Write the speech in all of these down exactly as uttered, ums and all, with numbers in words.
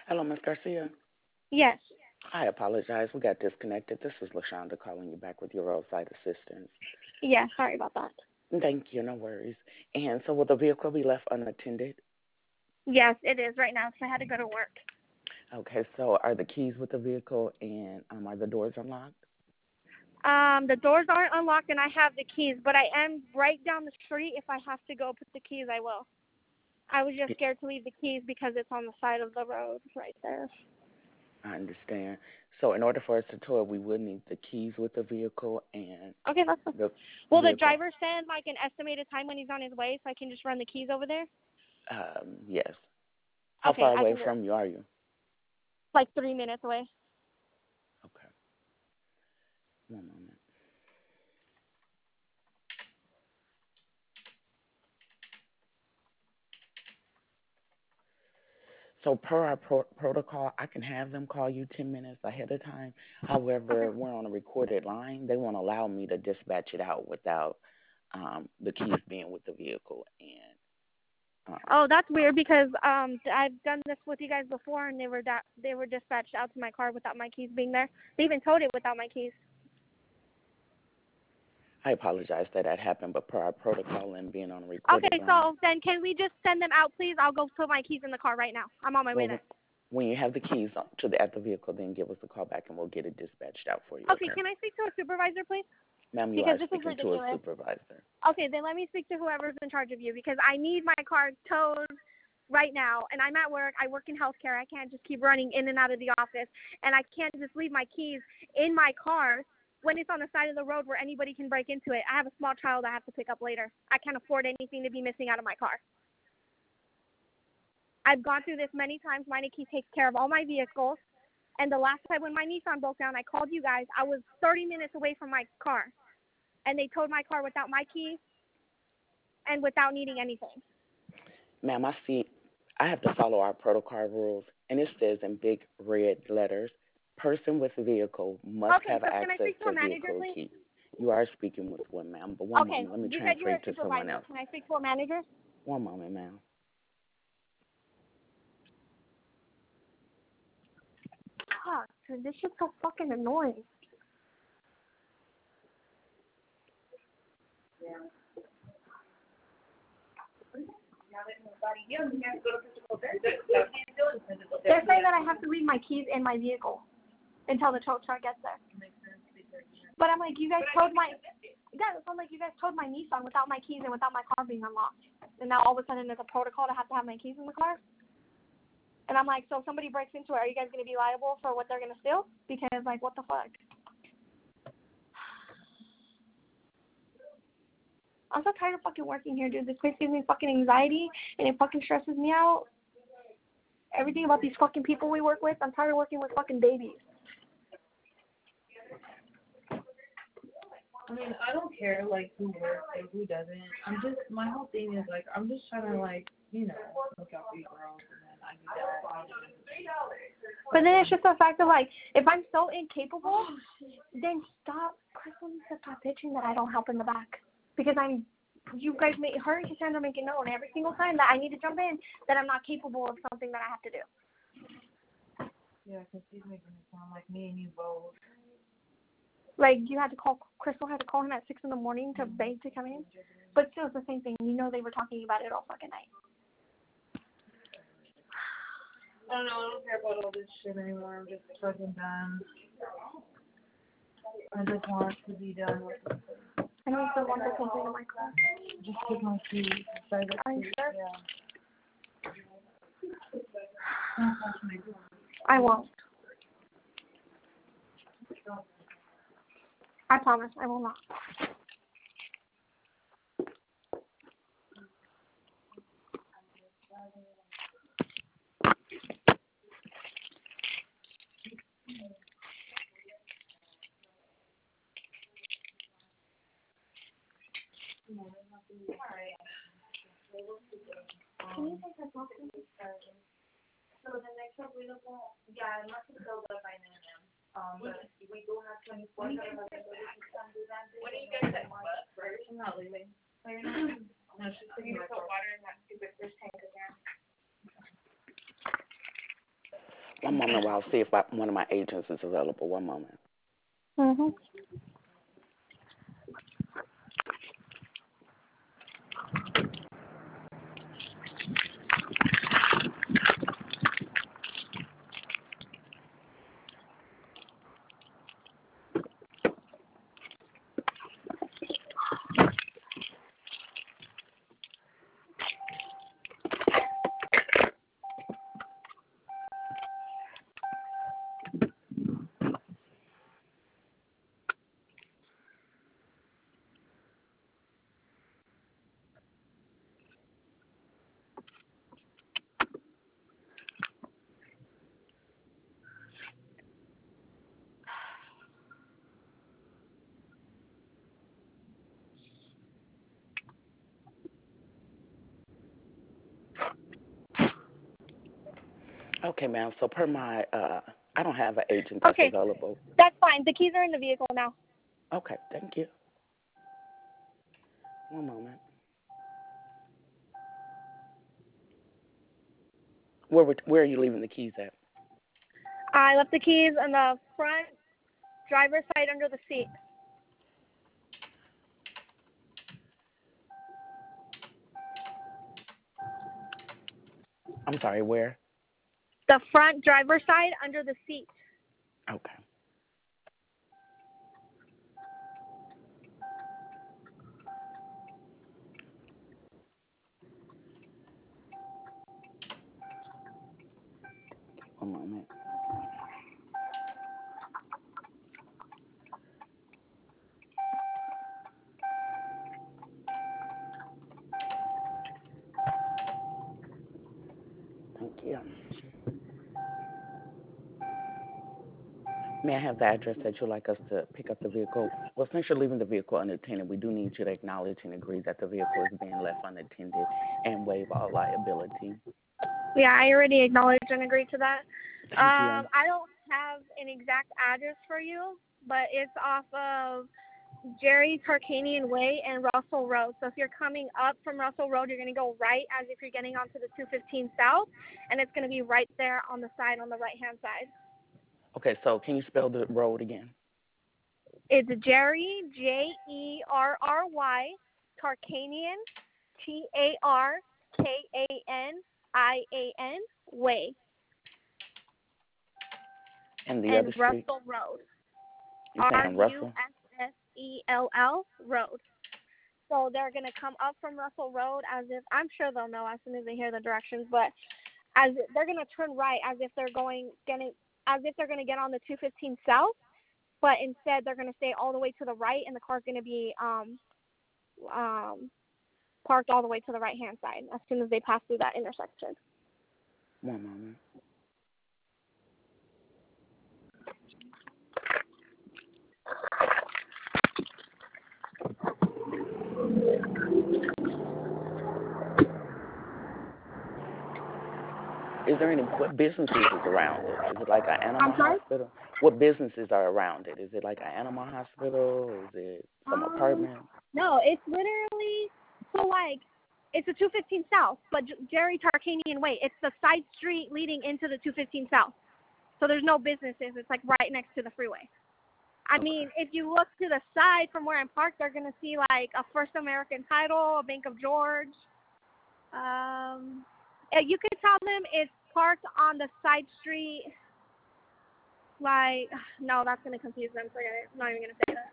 Hello, Miss Garcia. Yes. I apologize. We got disconnected. This is LaShonda calling you back with your roadside assistance. Yeah, sorry about that. Thank you. No worries. And so, will the vehicle be left unattended? Yes, it is right now because I had to go to work. Okay. So, are the keys with the vehicle and um, are the doors unlocked? Um, the doors aren't unlocked and I have the keys, but I am right down the street. If I have to go put the keys, I will. I was just Y- scared to leave the keys because it's on the side of the road right there. I understand. So, in order for us to tow it, we would need the keys with the vehicle and Okay, that's fine. the Will the vehicle. driver send like an estimated time when he's on his way so I can just run the keys over there? Um, yes. How Okay, far I away can do it. from you are you? Like three minutes away. Okay. One moment. So per our pro- protocol, I can have them call you ten minutes ahead of time. Okay. However, we're on a recorded line. They won't allow me to dispatch it out without um, the keys being with the vehicle. And um, Oh, that's weird because um I've done this with you guys before and they were da- they were dispatched out to my car without my keys being there. They even towed it without my keys. I apologize that that happened, but per our protocol and being on a recorded Okay, line, so then can we just send them out, please? I'll go put my keys in the car right now. I'm on my way well, there. when you have the keys to the at the vehicle, then give us a call back and we'll get it dispatched out for you. Okay, Okay, can I speak to a supervisor, please? ma'am, you Because are this is speaking to a ridiculous. supervisor. Okay, then let me speak to whoever's in charge of you because I need my car towed right now and I'm at work. I work in healthcare. I can't just keep running in and out of the office and I can't just leave my keys in my car when it's on the side of the road where anybody can break into it. I have a small child I have to pick up later. I can't afford anything to be missing out of my car. I've gone through this many times. My Nikki takes care of all my vehicles. And the last time when my Nissan broke down, I called you guys. I was thirty minutes away from my car. And they towed my car without my key and without needing anything. Ma'am, I see. I have to follow our protocol rules, and it says in big red letters, person with vehicle must Okay, have so can I access speak to a to manager, vehicle please? key. You are speaking with one, ma'am, but one Okay, moment, let me you said you transfer were you a to someone supervisor. else. Can I speak to a manager? One moment, ma'am. Fuck, dude, this shit's so fucking annoying. They're saying that I have to leave my keys in my vehicle until the tow truck gets there. But I'm like, you guys towed my yeah, so I'm like, you guys towed my Nissan without my keys and without my car being unlocked. And now all of a sudden there's a protocol to have to have my keys in the car. And I'm like, so if somebody breaks into it, are you guys gonna be liable for what they're gonna steal? Because like, what the fuck? I'm so tired of fucking working here, dude. This place gives me fucking anxiety and it fucking stresses me out. Everything about these fucking people we work with, I'm tired of working with fucking babies. I mean, I don't care like who works or who doesn't. I'm just my whole thing is like I'm just trying to like you know look out for you girls and then I do that. But then it's just the fact of like, if I'm so incapable, then stop. Crystal needs to stop bitching that I don't help in the back because I'm. You guys make her and Cassandra make it known every single time that I need to jump in that I'm not capable of something that I have to do. Yeah, because she's making it sound like me and you both. Like you had to call Crystal had to call him at six in the morning to beg to come in, but still it's the same thing. You know they were talking about it all fucking night. I don't know. I don't care about all this shit anymore. I'm just fucking done. I just want to be done with it. I know it's the wonderful thing in my class. Just put my keys beside the Are you seat. sure? Yeah. Don't touch my door. I won't. I promise I will not. Can you take this off? So the next available, yeah, I must have filled up by now. Um, but we do have twenty-four. When do you guys at what? I'm not leaving. So you're not? No, she's taking my car. Water in that stupid fish tank again. One moment while I see if I, one of my agents is available. One moment. Mhm. Okay, ma'am. So per my, uh, I don't have an agent that's Okay, available. that's fine. The keys are in the vehicle now. Okay, thank you. One moment. Where would- where are you leaving the keys at? I left the keys on the front driver's side under the seat. I'm sorry, where? The front driver's side under the seat. Okay. One moment. Thank you. May I have the address that you'd like us to pick up the vehicle? Well, since you're leaving the vehicle unattended, we do need you to acknowledge and agree that the vehicle is being left unattended and waive all liability. Yeah, I already acknowledged and agreed to that. Thank Um, you. I don't have an exact address for you, but it's off of Jerry Tarkanian Way and Russell Road. So if you're coming up from Russell Road, you're going to go right as if you're getting onto the two fifteen South, and it's going to be right there on the side, on the right-hand side. Okay, so can you spell the road again? It's Jerry, J E R R Y, Tarkanian, T A R K A N I A N, Way, And the and other street? Russell Road, You're R saying U Russell? S S E L L, Road. So they're going to come up from Russell Road as if, I'm sure they'll know as soon as they hear the directions, but as they're going to turn right as if they're going, getting, as if they're going to get on the two fifteen South, but instead they're going to stay all the way to the right, and the car's going to be um, um, parked all the way to the right-hand side as soon as they pass through that intersection. One moment. Is there any, what businesses is around it? Is it like an I'm animal sorry? hospital? What businesses are around it? Is it like an animal hospital? Is it some Um, apartment? no, it's literally, so like, it's the two fifteen South, but J- Jerry Tarkanian Way. It's the side street leading into the two fifteen South. So there's no businesses. It's like right next to the freeway. I Okay. mean, if you look to the side from where I'm parked, they're going to see like a First American Title, a Bank of George. Um, uh, you could tell them it's parked on the side street. Like, no, that's going to confuse them. So yeah, I'm not even going to say that.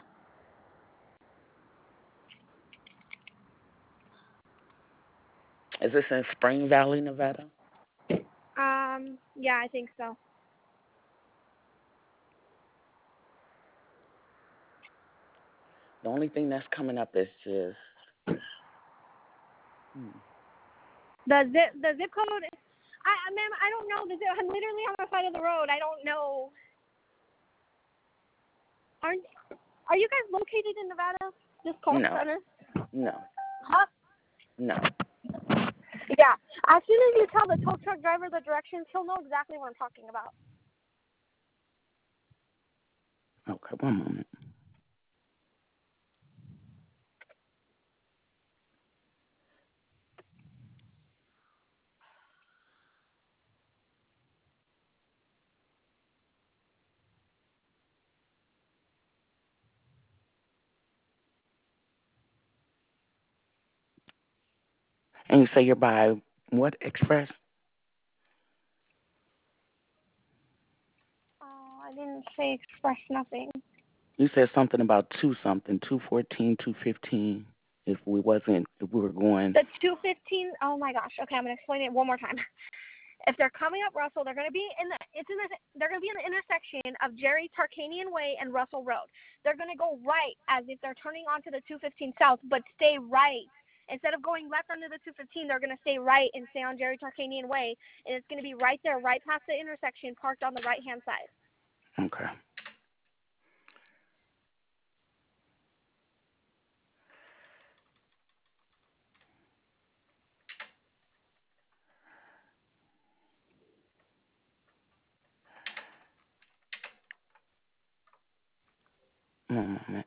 Is this in Spring Valley, Nevada? Um, yeah, I think so. The only thing that's coming up is just. Hmm. The zip, the zip code. I, I, ma'am, I don't know the zip. I'm literally on the side of the road. I don't know. Aren't Are you guys located in Nevada? This call No. center? No. Huh? No. Yeah. As soon as you tell the tow truck driver the directions, he'll know exactly what I'm talking about. Okay, one moment. And you say you're by what express? Oh, I didn't say express nothing. You said something about two something, two fourteen, two fifteen. If we wasn't, if we were going. The two fifteen. Oh my gosh. Okay, I'm gonna explain it one more time. If they're coming up Russell, they're gonna be in the. It's in the. They're gonna be in the intersection of Jerry Tarkanian Way and Russell Road. They're gonna go right as if they're turning onto the two fifteen south, but stay right. Instead of going left onto the two fifteen, they're gonna stay right and stay on Jerry Tarkanian Way, and it's gonna be right there, right past the intersection, parked on the right hand side. Okay. One moment.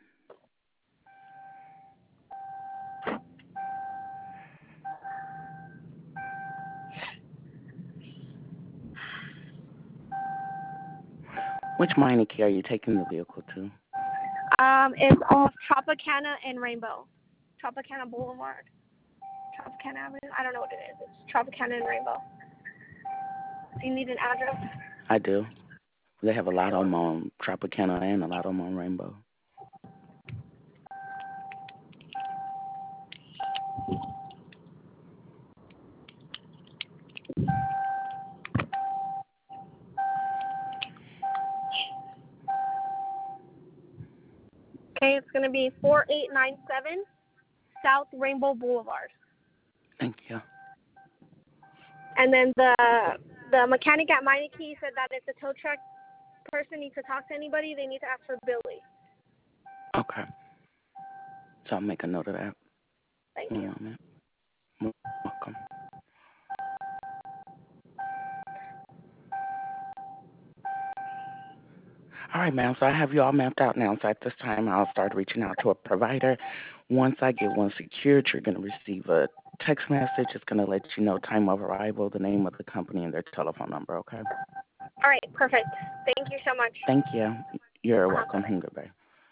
Which Meineke are you taking the vehicle to? Um, it's off Tropicana and Rainbow. Tropicana Boulevard. Tropicana Avenue. I don't know what it is. It's Tropicana and Rainbow. Do you need an address? I do. They have a lot of them on Tropicana and a lot of them on Rainbow. Okay, it's going to be four eight nine seven South Rainbow Boulevard. Thank you. And then the the mechanic at Meineke said that if the tow truck person needs to talk to anybody, they need to ask for Billy. Okay. So I'll make a note of that. Thank One you. moment. You're welcome. All right, ma'am. So I have you all mapped out now. So at this time, I'll start reaching out to a provider. Once I get one secured, you're going to receive a text message. It's going to let you know time of arrival, the name of the company, and their telephone number, okay? All right, perfect. Thank you so much. Thank you. You're Uh-huh. welcome. Goodbye.